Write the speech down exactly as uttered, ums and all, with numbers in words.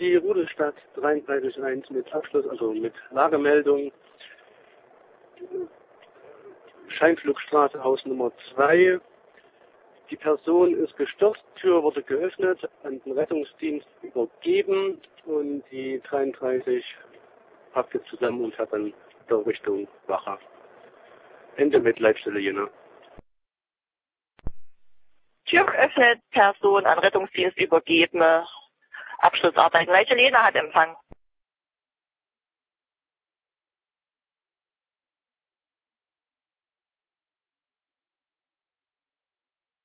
die Rudelstadt dreiunddreißig eins mit Abschluss, also mit Lagemeldung. Scheinflugstraße, Haus Nummer zwei. Die Person ist gestürzt, Tür wurde geöffnet, an den Rettungsdienst übergeben und die dreiunddreißig packt jetzt zusammen und fährt dann in Richtung Wache. Ende mit Leitstelle Jena. Tür geöffnet, Person an Rettungsdienst übergeben, Abschlussarbeiten. Leitstelle Jena hat Empfang.